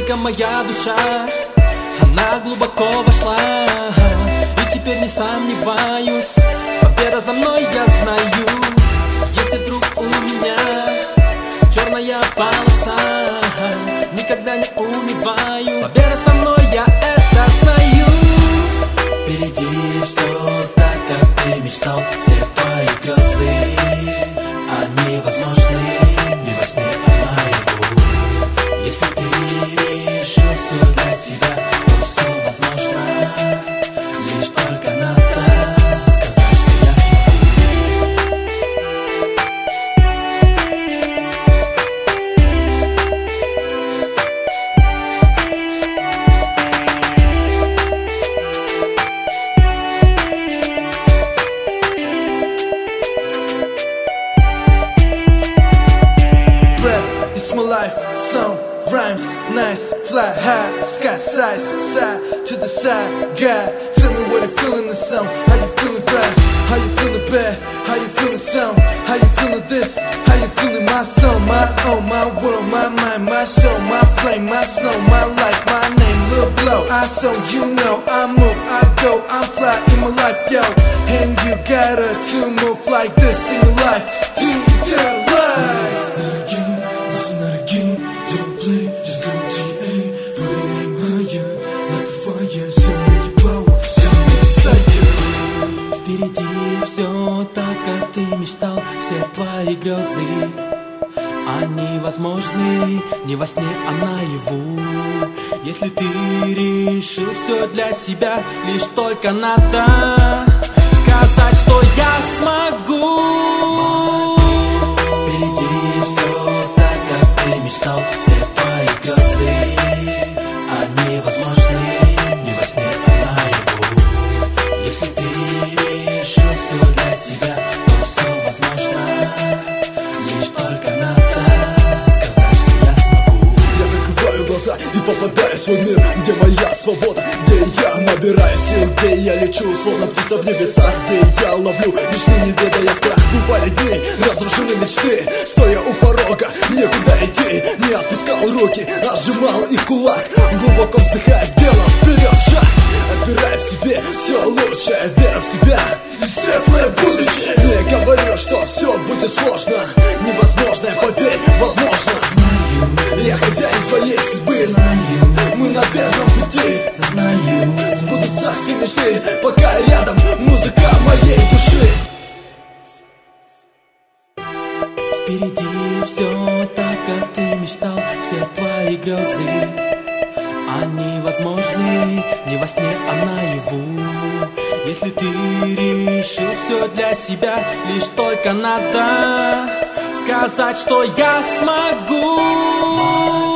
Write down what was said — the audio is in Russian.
только моя душа, она глубоко вошла. И теперь не сомневаюсь, победа за мной, я знаю. Если вдруг у меня черная полоса, никогда не унываю, победа со мной, я это знаю. Впереди все так, как ты мечтал. Все твои грезы, они возможны не во сне, а наяву. Если ты решил все для себя, то все возможно. Лишь только надо сказать, что я Rap, it's my life, song, rhymes, nice, fly high, sky size, side to the side. God, tell me what you feel in the song. How you feeling right? How you feeling bad? How you feeling sound? How you feeling this? How you feeling my song? My own, my world, my mind, my soul, my flame, my snow, my life, my name, Lil Blow. I so you know, I move, I go, I'm fly in my life, yo. And you gotta to move like this in your life. Yeah, life. Впереди все так, как ты мечтал. Все твои грезы, они возможны не во сне, а наяву. Если ты решил все для себя, лишь только надо сказать, что я смогу. Впереди все так, как ты мечтал. Все твои грезы, они возможны не во сне, а наяву. Если ты решил все для себя, то все возможно. Лишь только надо сказать, что я смогу. Я закрываю глаза и попадаю в свой мир, где моя свобода, где я набираю сил, где я лечу, словно птица в небесах, где я ловлю мечты, не ведая страх. Бывали дни, разрушены мечты, стоя у порога, некуда идти, не отпускал руки, а сжимал их в кулак, глубоко вздыхая, сделал вперед шаг, отбирая в себе все лучшее, вера в себя и светлое будущее. Не говорю, что все будет сложно, невозможное, поверь, возможно. Я хозяин своей судьбы, мы на верном пути, сбудутся все мечты, пока рядом музыка моей души. Впереди все так, как ты мечтал. Все твои грезы, они возможны не во сне, а наяву. Если ты решил все для себя, лишь только надо сказать, что я смогу.